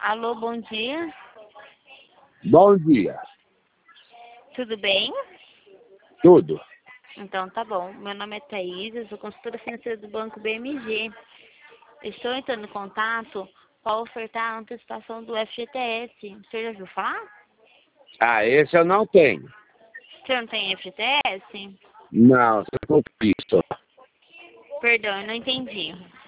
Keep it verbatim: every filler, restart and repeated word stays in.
Alô, bom dia. Bom dia. Tudo bem? Tudo. Então tá bom. Meu nome é Thaís, eu sou consultora financeira do Banco B M G. Estou entrando em contato para ofertar a antecipação do F G T S. Você já ouviu falar? Ah, esse eu não tenho. Você não tem F G T S? Não, você conquista. Perdão, eu não entendi.